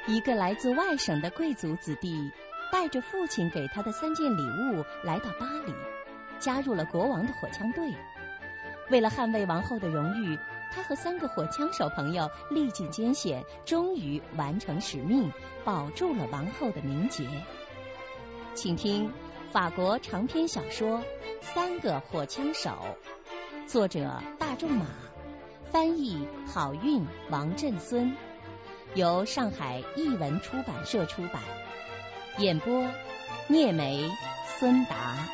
一个来自外省的贵族子弟带着父亲给他的3件礼物来到巴黎，加入了国王的火枪队。为了捍卫王后的荣誉，他和3个火枪手朋友历尽艰险，终于完成使命，保住了王后的名节。请听法国长篇小说《3个火枪手》，作者大仲马，翻译郝韵、王振孙，由上海译文出版社出版，演播聂梅、孙达。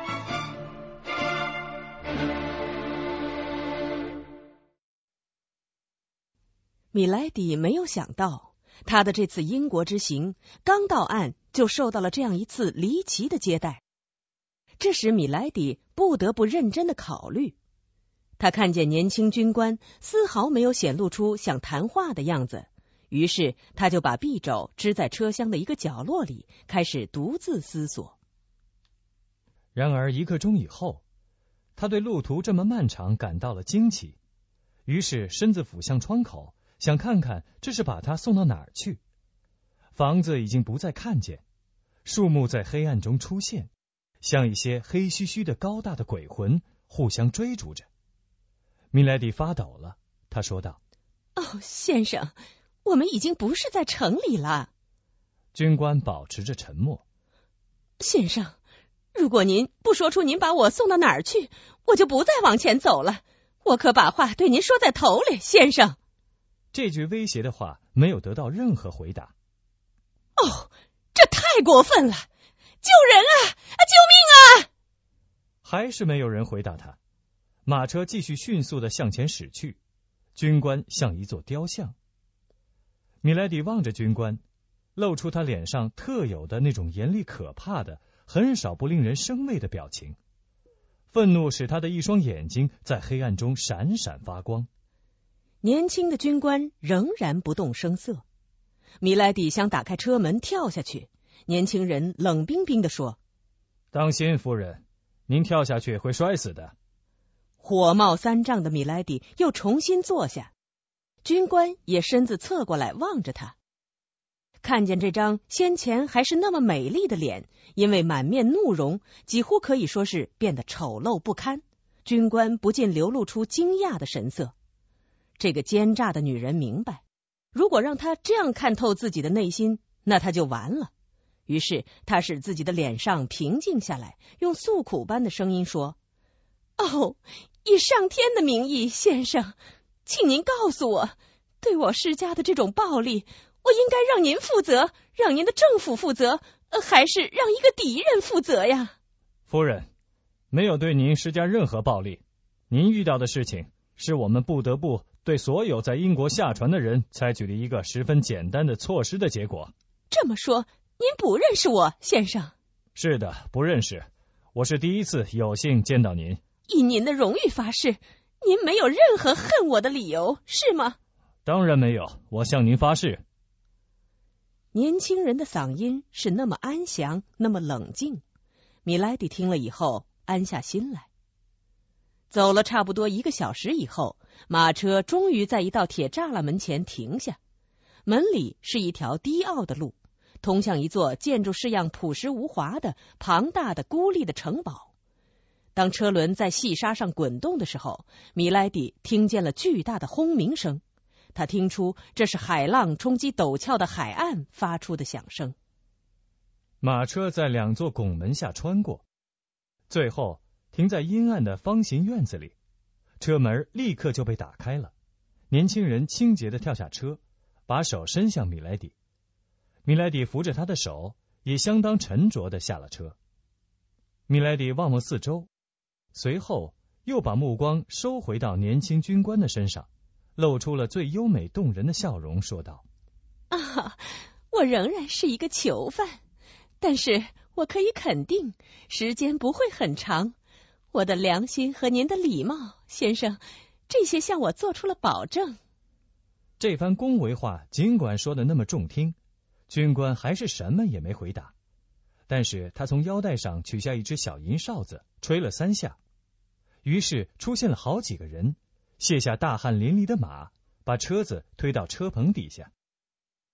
米莱迪没有想到，他的这次英国之行刚到岸就受到了这样一次离奇的接待，这使米莱迪不得不认真的考虑。他看见年轻军官丝毫没有显露出想谈话的样子，于是他就把匕首支在车厢的一个角落里，开始独自思索。 然而1刻钟以后，他对路途这么漫长感到了惊奇，于是身子俯向窗口，想看看这是把他送到哪儿去。房子已经不再看见，树木在黑暗中出现，像一些黑黢黢的高大的鬼魂互相追逐着。米莱迪发抖了，他说道： 先生，我们已经不是在城里了。 军官保持着沉默。 先生，如果您不说出您把我送到哪儿去，我就不再往前走了。我可把话对您说在头里，先生。 这句威胁的话没有得到任何回答。 这太过分了！救人啊！救命啊！ 还是没有人回答他。马车继续迅速地向前驶去，军官像一座雕像。米莱迪望着军官，露出他脸上特有的那种严厉可怕的、很少不令人生畏的表情。愤怒使他的一双眼睛在黑暗中闪闪发光。 年轻的军官仍然不动声色。米莱迪想打开车门跳下去，年轻人冷冰冰地说： 当心，夫人，您跳下去会摔死的。 火冒三丈的米莱迪又重新坐下，军官也身子侧过来望着他。看见这张先前还是那么美丽的脸，因为满面怒容，几乎可以说是变得丑陋不堪，军官不禁流露出惊讶的神色。这个奸诈的女人明白，如果让她这样看透自己的内心，那她就完了。于是她使自己的脸上平静下来，用诉苦般的声音说：以上天的名义，先生，请您告诉我，对我施加的这种暴力，我应该让您负责，让您的政府负责，还是让一个敌人负责呀？ 夫人，没有对您施加任何暴力，您遇到的事情是我们不得不对所有在英国下船的人采取了一个十分简单的措施的结果。 这么说，您不认识我，先生？ 是的，不认识。我是第一次有幸见到您。 以您的荣誉发誓，您没有任何恨我的理由，是吗？ 当然没有，我向您发誓。 年轻人的嗓音是那么安详，那么冷静。米莱迪听了以后安下心来。走了差不多1个小时以后，马车终于在一道铁栅栏门前停下。门里是一条低凹的路，通向一座建筑式样朴实无华的庞大的孤立的城堡。当车轮在细沙上滚动的时候，米莱迪听见了巨大的轰鸣声，他听出这是海浪冲击陡峭的海岸发出的响声。 马车在2座拱门下穿过，最后停在阴暗的方形院子里，车门立刻就被打开了。年轻人清洁地跳下车，把手伸向米莱迪。米莱迪扶着他的手，也相当沉着地下了车。米莱迪望望四周，随后又把目光收回到年轻军官的身上，露出了最优美动人的笑容，说道： 我仍然是一个囚犯，但是我可以肯定，时间不会很长。我的良心和您的礼貌，先生，这些向我做出了保证。 这番恭维话尽管说的那么中听，军官还是什么也没回答。但是他从腰带上取下一只小银哨子，吹了3下，于是出现了好几个人，卸下大汗淋漓的马，把车子推到车棚底下。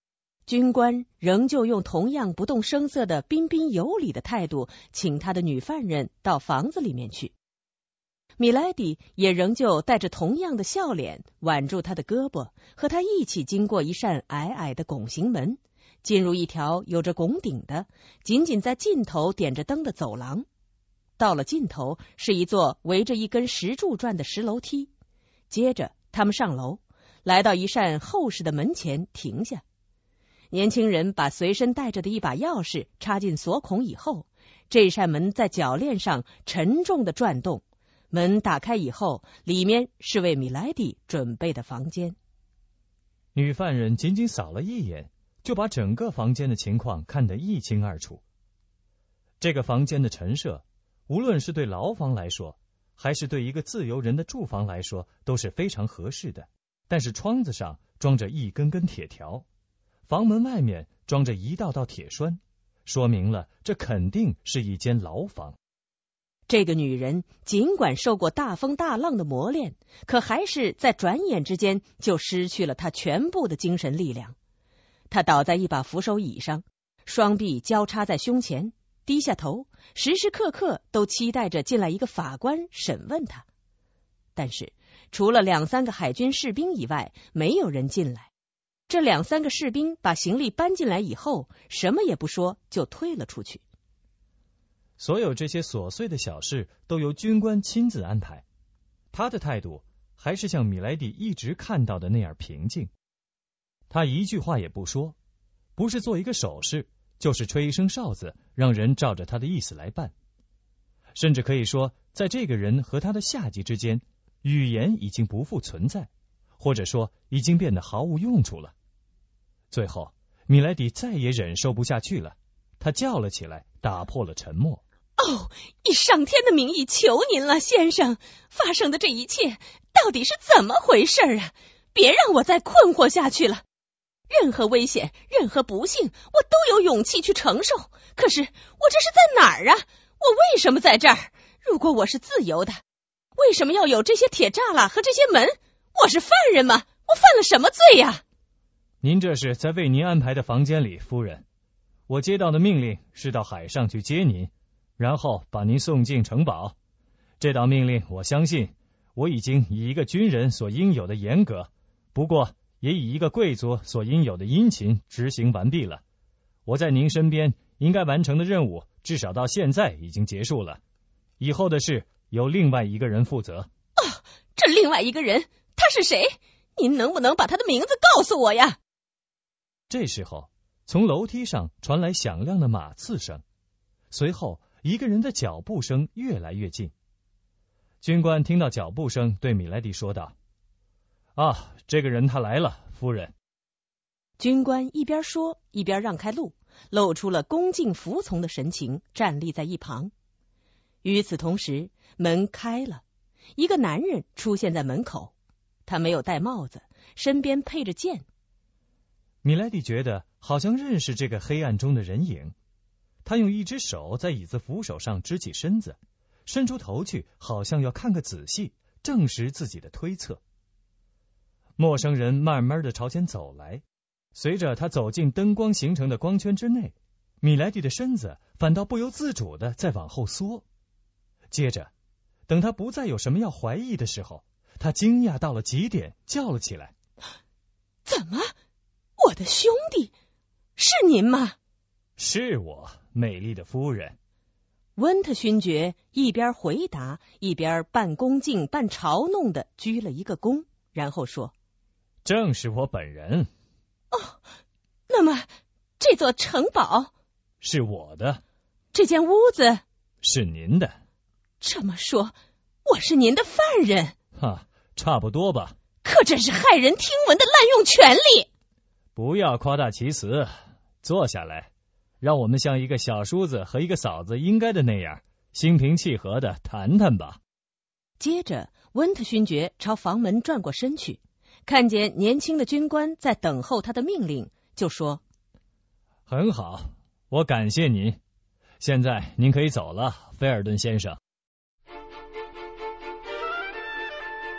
军官仍旧用同样不动声色的彬彬有礼的态度，请他的女犯人到房子里面去。米莱迪也仍旧带着同样的笑脸，挽住他的胳膊，和他一起经过一扇矮矮的拱形门，进入一条有着拱顶的、仅仅在尽头点着灯的走廊。到了尽头是一座围着一根石柱转的石楼梯。接着他们上楼，来到一扇厚实的门前停下。年轻人把随身带着的一把钥匙插进锁孔以后，这扇门在铰链上沉重地转动。门打开以后，里面是为米莱迪准备的房间。 女犯人仅仅扫了一眼，就把整个房间的情况看得一清二楚。这个房间的陈设，无论是对牢房来说，还是对一个自由人的住房来说，都是非常合适的。但是窗子上装着一根根铁条，房门外面装着一道道铁栓，说明了这肯定是一间牢房。 这个女人尽管受过大风大浪的磨练，可还是在转眼之间就失去了她全部的精神力量。她倒在一把扶手椅上，双臂交叉在胸前，低下头，时时刻刻都期待着进来一个法官审问她。但是除了2-3个海军士兵以外，没有人进来。这2-3个士兵把行李搬进来以后，什么也不说就退了出去。 所有这些琐碎的小事都由军官亲自安排，他的态度还是像米莱迪一直看到的那样平静。他一句话也不说，不是做一个手势，就是吹一声哨子，让人照着他的意思来办。甚至可以说，在这个人和他的下级之间，语言已经不复存在，或者说已经变得毫无用处了。最后，米莱迪再也忍受不下去了，他叫了起来，打破了沉默。 哦，以上天的名义求您了，先生，发生的这一切到底是怎么回事啊？别让我再困惑下去了。任何危险，任何不幸，我都有勇气去承受。可是我这是在哪儿啊？我为什么在这儿？如果我是自由的，为什么要有这些铁栅栏和这些门？我是犯人吗？我犯了什么罪呀？ 您这是在为您安排的房间里，夫人。我接到的命令是到海上去接您，然后把您送进城堡。这道命令，我相信我已经以一个军人所应有的严格，不过也以一个贵族所应有的殷勤执行完毕了。我在您身边应该完成的任务，至少到现在已经结束了。以后的事由另外一个人负责。 哦，这另外一个人，他是谁？您能不能把他的名字告诉我呀？ 这时候，从楼梯上传来响亮的马刺声，随后一个人的脚步声越来越近。军官听到脚步声，对米莱迪说道：啊，这个人他来了，夫人。 军官一边说一边让开路，露出了恭敬服从的神情，站立在一旁。与此同时，门开了，一个男人出现在门口，他没有戴帽子，身边配着剑。 米莱迪觉得好像认识这个黑暗中的人影，他用一只手在椅子扶手上支起身子，伸出头去，好像要看个仔细，证实自己的推测。陌生人慢慢的朝前走来，随着他走进灯光形成的光圈之内，米莱迪的身子反倒不由自主的在往后缩。接着，等他不再有什么要怀疑的时候，他惊讶到了极点，叫了起来： 怎么？我的兄弟，是您吗？ 是我，美丽的夫人。 温特勋爵一边回答，一边半恭敬半嘲弄的鞠了一个躬，然后说： 正是我本人。 哦，那么这座城堡是我的， 这间屋子是您的。 这么说，我是您的犯人？ 哈，差不多吧。 可这是骇人听闻的滥用权力。 不要夸大其词，坐下来，让我们像一个小叔子和一个嫂子应该的那样，心平气和的谈谈吧。 接着，温特勋爵朝房门转过身去，看见年轻的军官在等候他的命令，就说： 很好，我感谢您。现在您可以走了，菲尔顿先生。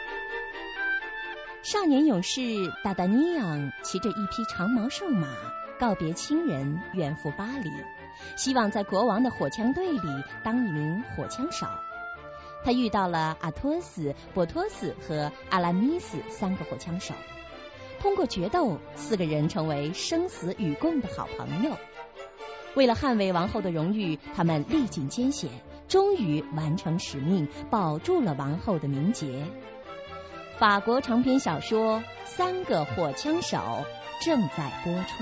少年勇士达达尼昂骑着一匹长毛瘦马， 告别亲人，远赴巴黎，希望在国王的火枪队里当一名火枪手。他遇到了阿托斯、波托斯和阿拉米斯3个火枪手，通过决斗，4个人成为生死与共的好朋友。为了捍卫王后的荣誉，他们历尽艰险，终于完成使命，保住了王后的名节。法国长篇小说《3个火枪手》正在播出。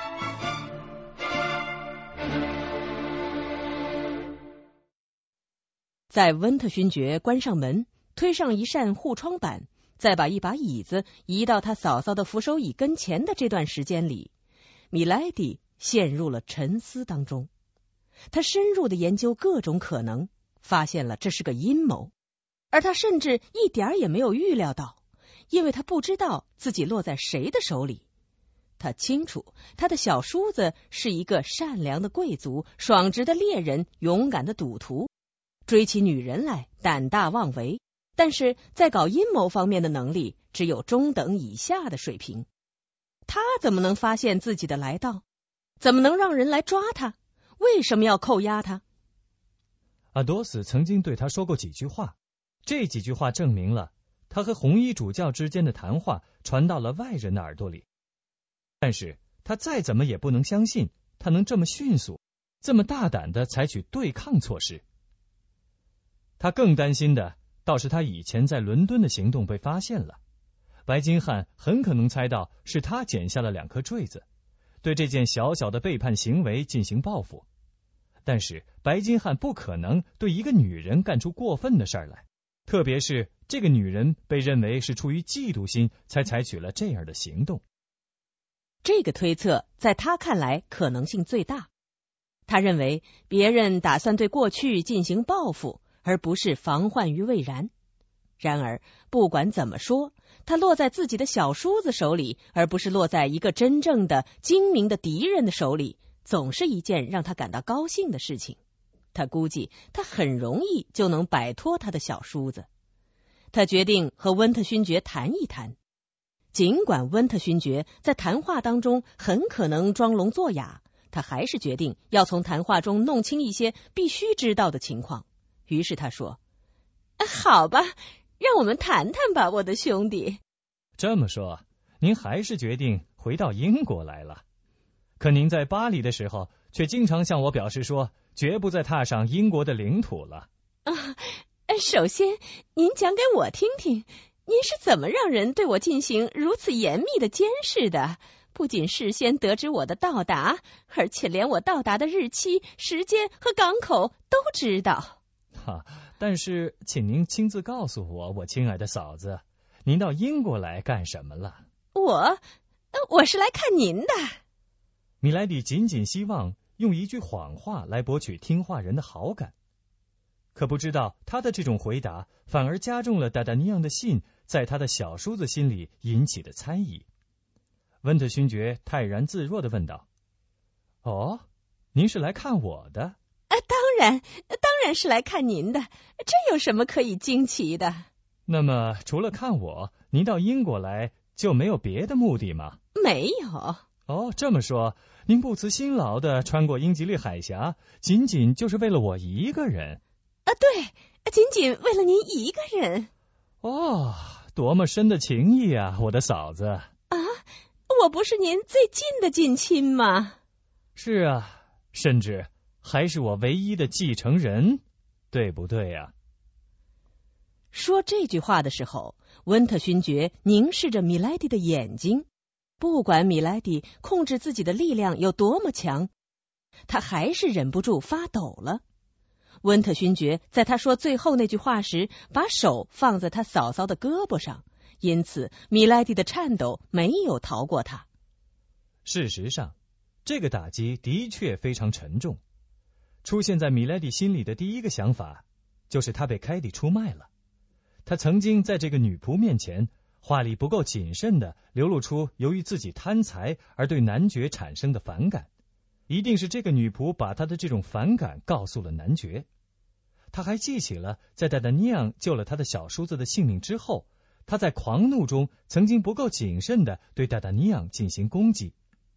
在温特勋爵关上门，推上一扇护窗板，再把一把椅子移到他嫂嫂的扶手椅跟前的这段时间里，米莱迪陷入了沉思当中。他深入地研究各种可能，发现了这是个阴谋，而他甚至一点也没有预料到，因为他不知道自己落在谁的手里。他清楚他的小叔子是一个善良的贵族，爽直的猎人，勇敢的赌徒，追起女人来胆大妄为，但是在搞阴谋方面的能力只有中等以下的水平。他怎么能发现自己的来到？怎么能让人来抓他？为什么要扣押他？ 阿多斯曾经对他说过几句话，这几句话证明了他和红衣主教之间的谈话传到了外人的耳朵里。但是他再怎么也不能相信他能这么迅速，这么大胆地采取对抗措施。他更担心的倒是他以前在伦敦的行动被发现了，白金汉很可能猜到是他剪下了2颗坠子，对这件小小的背叛行为进行报复。但是白金汉不可能对一个女人干出过分的事来，特别是这个女人被认为是出于嫉妒心才采取了这样的行动。 这个推测在他看来可能性最大。他认为别人打算对过去进行报复，而不是防患于未然。然而不管怎么说，他落在自己的小叔子手里，而不是落在一个真正的精明的敌人的手里，总是一件让他感到高兴的事情。他估计他很容易就能摆脱他的小叔子。他决定和温特勋爵谈一谈，尽管温特勋爵在谈话当中很可能装聋作哑，他还是决定要从谈话中弄清一些必须知道的情况。于是他说：好吧，让我们谈谈吧，我的兄弟。 这么说，您还是决定回到英国来了？可您在巴黎的时候，却经常向我表示说，绝不再踏上英国的领土了。 首先，您讲给我听听，您是怎么让人对我进行如此严密的监视的？不仅事先得知我的到达，而且连我到达的日期、时间和港口都知道。 但是请您亲自告诉我，我亲爱的嫂子，您到英国来干什么了？ 我是来看您的。 米莱迪仅仅希望用一句谎话来博取听话人的好感，可不知道他的这种回答反而加重了达达尼昂的信在他的小叔子心里引起的猜疑。温特勋爵泰然自若地问道：您是来看我的？ 当然是来看您的，这有什么可以惊奇的？ 那么除了看我，您到英国来就没有别的目的吗？ 没有。 这么说，您不辞辛劳地穿过英吉利海峡，仅仅就是为了我一个人？ 对，仅仅为了您一个人。 多么深的情谊啊，我的嫂子。 我不是您最近的近亲吗？ 是啊，甚至还是我唯一的继承人，对不对啊？ 说这句话的时候，温特勋爵凝视着米莱迪的眼睛，不管米莱迪控制自己的力量有多么强，他还是忍不住发抖了。温特勋爵在他说最后那句话时，把手放在他嫂嫂的胳膊上，因此米莱迪的颤抖没有逃过他。 事实上，这个打击的确非常沉重。出现在米莱迪心里的第一个想法，就是他被凯蒂出卖了。他曾经在这个女仆面前，话里不够谨慎地流露出由于自己贪财而对男爵产生的反感。一定是这个女仆把他的这种反感告诉了男爵。他还记起了在达达尼昂救了他的小叔子的性命之后，他在狂怒中曾经不够谨慎地对达达尼昂进行攻击。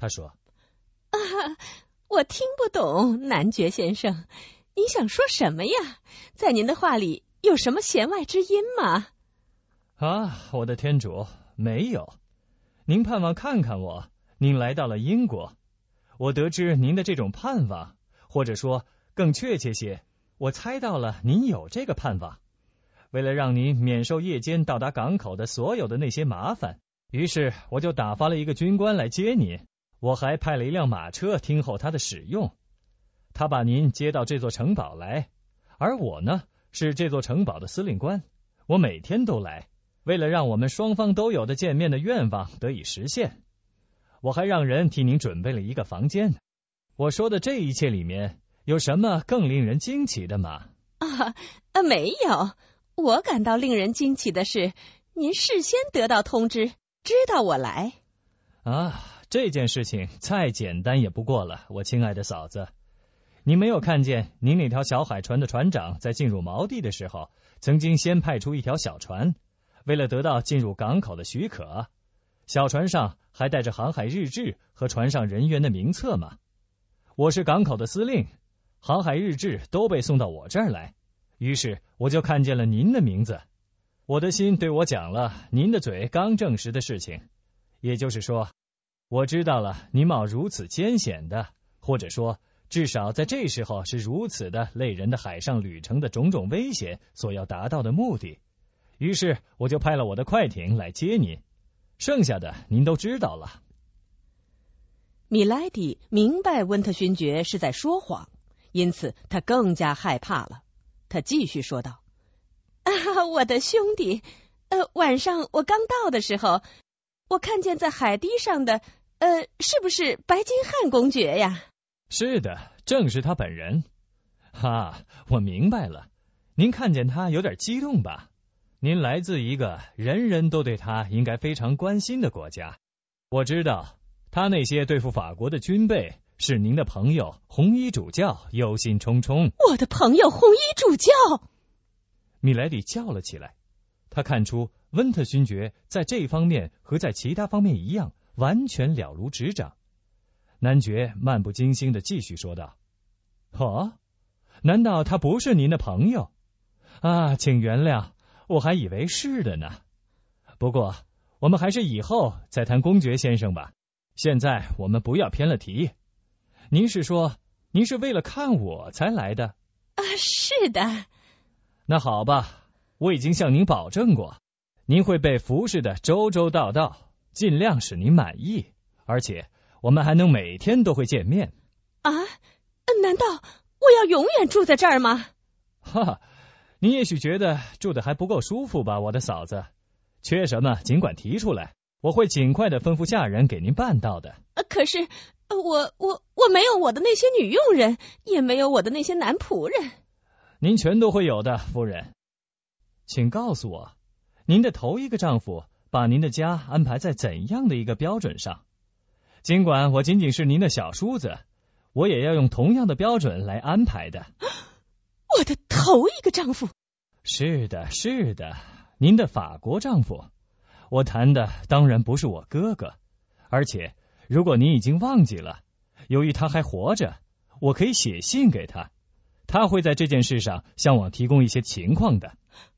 他说：“ 啊，我听不懂，男爵先生，您想说什么呀？在您的话里有什么弦外之音吗？” 啊，我的天主，没有。您盼望看看我，您来到了英国。我得知您的这种盼望，或者说更确切些，我猜到了您有这个盼望。为了让您免受夜间到达港口的所有的那些麻烦，于是我就打发了一个军官来接您。我还派了一辆马车听候他的使用。他把您接到这座城堡来，而我呢，是这座城堡的司令官。我每天都来，为了让我们双方都有的见面的愿望得以实现。我还让人替您准备了一个房间。我说的这一切里面，有什么更令人惊奇的吗？ 没有。我感到令人惊奇的是，您事先得到通知，知道我来。 这件事情再简单也不过了，我亲爱的嫂子。你没有看见您那条小海船的船长在进入锚地的时候，曾经先派出一条小船，为了得到进入港口的许可，小船上还带着航海日志和船上人员的名册吗？我是港口的司令，航海日志都被送到我这儿来，于是我就看见了您的名字。我的心对我讲了您的嘴刚证实的事情，也就是说，我知道了您冒如此艰险的，或者说至少在这时候是如此的累人的海上旅程的种种危险所要达到的目的，于是我就派了我的快艇来接您，剩下的您都知道了。 米莱迪明白温特勋爵是在说谎，因此他更加害怕了。他继续说道：我的兄弟，晚上我刚到的时候，我看见在海堤上的是不是白金汉公爵呀？ 是的，正是他本人。我明白了，您看见他有点激动吧？您来自一个人人都对他应该非常关心的国家。我知道他那些对付法国的军备是您的朋友红衣主教忧心忡忡。 我的朋友红衣主教！ 米莱迪叫了起来。他看出温特勋爵在这方面和在其他方面一样，完全了如指掌。男爵漫不经心地继续说道：难道他不是您的朋友？请原谅，我还以为是的呢。不过我们还是以后再谈公爵先生吧，现在我们不要偏了题。您是说您是为了看我才来的？ 是的。 那好吧，我已经向您保证过，您会被服侍的周周到到，尽量使您满意，而且我们还能每天都会见面。 难道我要永远住在这儿吗？ 您也许觉得住得还不够舒服吧，我的嫂子。缺什么尽管提出来，我会尽快的吩咐下人给您办到的。 可是我没有我的那些女佣人，也没有我的那些男仆人。 您全都会有的，夫人。请告诉我，您的头一个丈夫把您的家安排在怎样的一个标准上？尽管我仅仅是您的小叔子，我也要用同样的标准来安排的。 我的头一个丈夫？ 是的，是的，您的法国丈夫。我谈的当然不是我哥哥，而且如果您已经忘记了，由于他还活着，我可以写信给他，他会在这件事上向我提供一些情况的。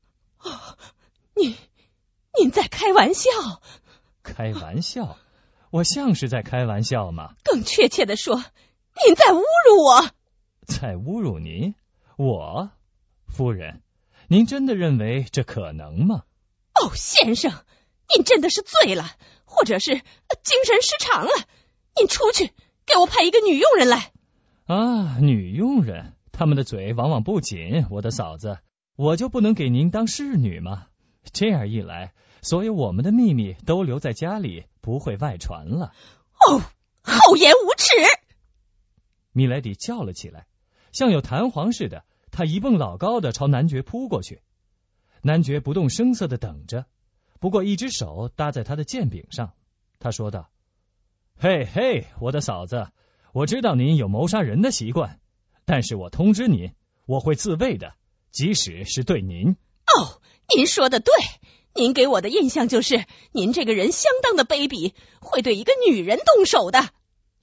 您在开玩笑？ 开玩笑？我像是在开玩笑吗？ 更确切地说，您在侮辱我。 在侮辱您？我？夫人，您真的认为这可能吗？ 先生，您真的是醉了，或者是精神失常了。您出去，给我派一个女佣人来。 女佣人，他们的嘴往往不紧，我的嫂子，我就不能给您当侍女吗？这样一来，所有我们的秘密都留在家里，不会外传了。 厚颜无耻！ 米莱迪叫了起来，像有弹簧似的，他一蹦老高的朝男爵扑过去。男爵不动声色地等着，不过一只手搭在他的剑柄上。他说道：嘿，我的嫂子，我知道您有谋杀人的习惯，但是我通知您，我会自卫的，即使是对您。 您说的对，您给我的印象就是您这个人相当的卑鄙，会对一个女人动手的。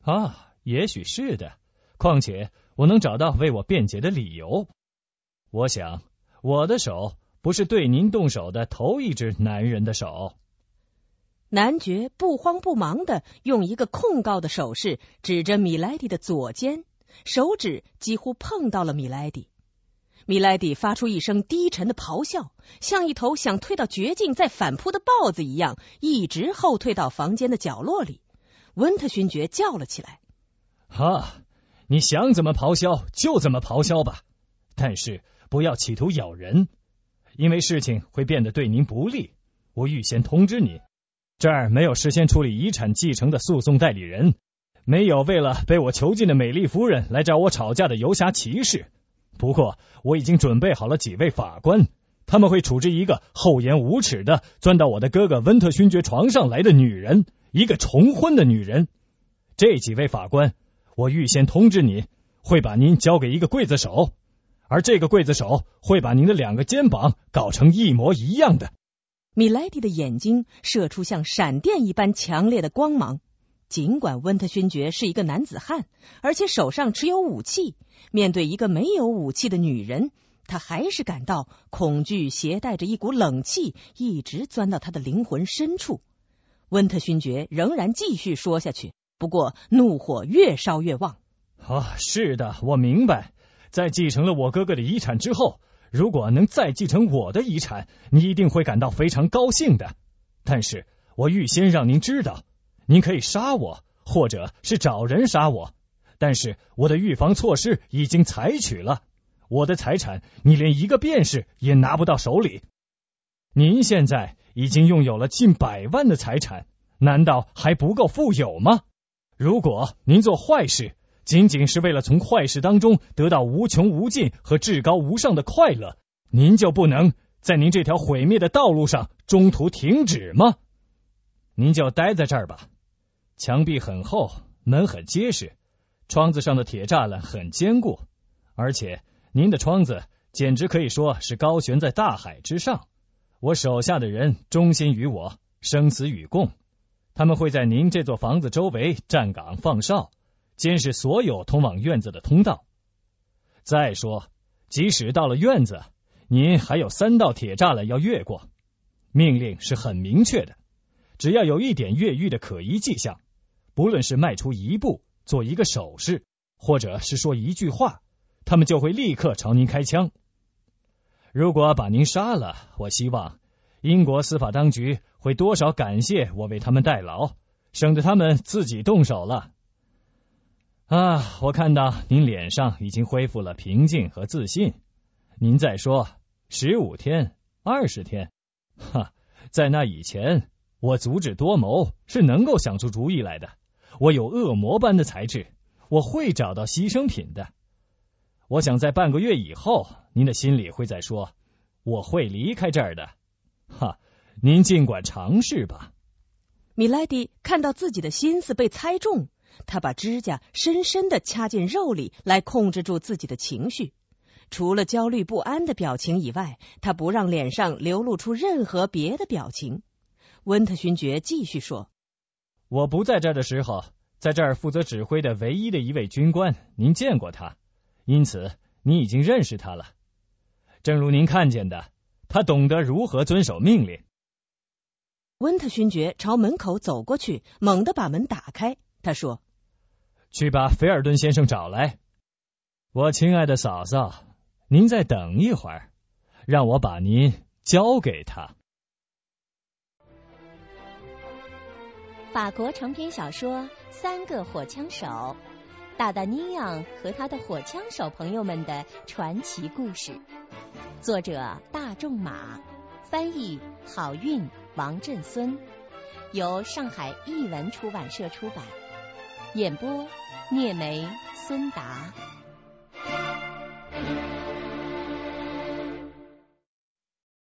也许是的，况且我能找到为我辩解的理由。我想，我的手不是对您动手的头一只男人的手。 男爵不慌不忙地用一个控告的手势指着米莱迪的左肩，手指几乎碰到了米莱迪。米莱迪发出一声低沉的咆哮，像一头想退到绝境再反扑的豹子一样，一直后退到房间的角落里。温特勋爵叫了起来： 你想怎么咆哮就怎么咆哮吧，但是不要企图咬人，因为事情会变得对您不利。我预先通知您，这儿没有事先处理遗产继承的诉讼代理人，没有为了被我囚禁的美丽夫人来找我吵架的游侠骑士。不过我已经准备好了几位法官，他们会处置一个厚颜无耻的钻到我的哥哥温特勋爵床上来的女人，一个重婚的女人。这几位法官，我预先通知你，会把您交给一个刽子手，而这个刽子手会把您的2个肩膀搞成一模一样的。 米莱迪的眼睛射出像闪电一般强烈的光芒。尽管温特勋爵是一个男子汉，而且手上持有武器，面对一个没有武器的女人，他还是感到恐惧携带着一股冷气一直钻到他的灵魂深处。温特勋爵仍然继续说下去，不过怒火越烧越旺。 是的，我明白，在继承了我哥哥的遗产之后，如果能再继承我的遗产，你一定会感到非常高兴的。但是我预先让您知道，您可以杀我，或者是找人杀我，但是我的预防措施已经采取了。我的财产你连一个便士也拿不到手里。您现在已经拥有了近100万的财产，难道还不够富有吗？如果您做坏事仅仅是为了从坏事当中得到无穷无尽和至高无上的快乐，您就不能在您这条毁灭的道路上中途停止吗？您就待在这儿吧。墙壁很厚，门很结实，窗子上的铁栅栏很坚固，而且您的窗子简直可以说是高悬在大海之上。我手下的人忠心于我，生死与共，他们会在您这座房子周围站岗放哨，监视所有通往院子的通道。再说，即使到了院子，您还有3道铁栅栏要越过。命令是很明确的，只要有一点越狱的可疑迹象，不论是迈出一步，做一个手势，或者是说一句话，他们就会立刻朝您开枪。如果把您杀了，我希望英国司法当局会多少感谢我为他们代劳，省得他们自己动手了。我看到您脸上已经恢复了平静和自信。您再说15天、20天，在那以前，我足智多谋，是能够想出主意来的。我有恶魔般的才智，我会找到牺牲品的。我想在半个月以后，您的心里会在说，我会离开这儿的。您尽管尝试吧。 米莱迪看到自己的心思被猜中，他把指甲深深地掐进肉里来控制住自己的情绪。除了焦虑不安的表情以外，他不让脸上流露出任何别的表情。温特勋爵继续说： 我不在这儿的时候，在这儿负责指挥的唯一的一位军官，您见过他，因此你已经认识他了。正如您看见的，他懂得如何遵守命令。 温特勋爵朝门口走过去，猛地把门打开。他说： 去把菲尔顿先生找来。我亲爱的嫂嫂，您再等一会儿，让我把您交给他。 法国长篇小说《3个火枪手》，大达尼昂和他的火枪手朋友们的传奇故事，作者大仲马，翻译郝韵、王振孙，由上海译文出版社出版，演播聂梅、孙达。